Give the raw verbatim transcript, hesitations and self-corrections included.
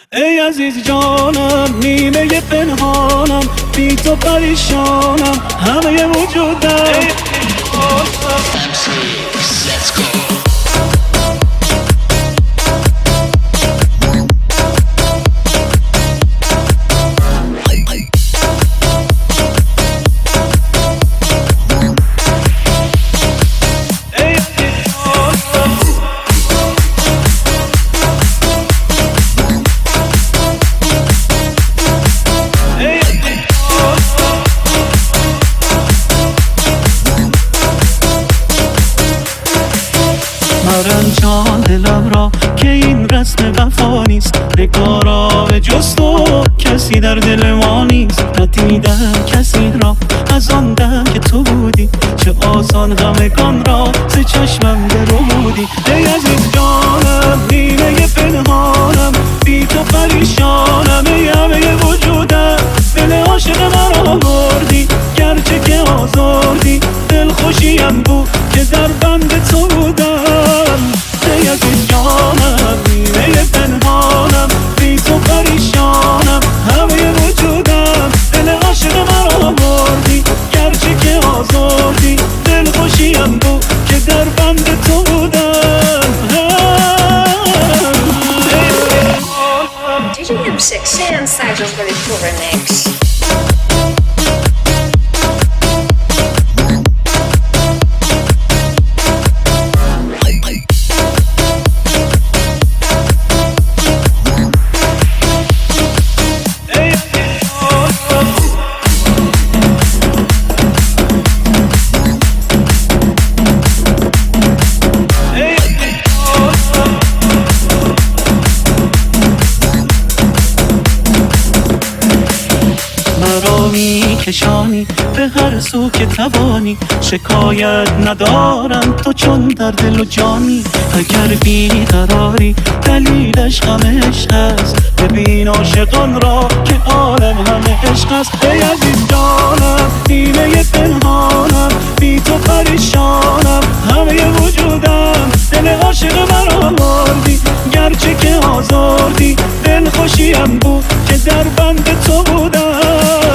ای عزیز جانم، نیمه پنهانم، بی تو پریشانم، همه وجودم. Let's go. مرنجان دلم را که این رسم وفا نیست، بکارا به جز تو کسی در دل ما نیست. ندیدم کسی را از آن دم که تو بودی، چه آسان همگان را ز چشمم درودی. ای عزیز جانم، نیمه پنهانم، بی تو پریشانم، ای همه وجودم. دل عاشق مرا بردی، گرچه که آزردی، دل خوشیم بود که در بند تو بودم. ای عزیز جانم، نیمه پنهانم، بی تو پریشانم، همه وجودم. دل عاشق مرا بردی، گرچه که آزردی، دل خوشیم بود که در بند تو بودم. D J M six and Sergeant Cover Mix. کشانی به هر سو که توانی، شکایت ندارم تو چون در دل و جانی. اگر بیقراری دلیلش همه عشق است، ببین عاشقان را که عالم همه عشق است. ای عزیز جانم، نیمه پنهانم، بی تو پریشانم، همه وجودم. دل عاشق مرا بردی، گرچه که آزردی، دل خوشیم بود که در بند تو بودم.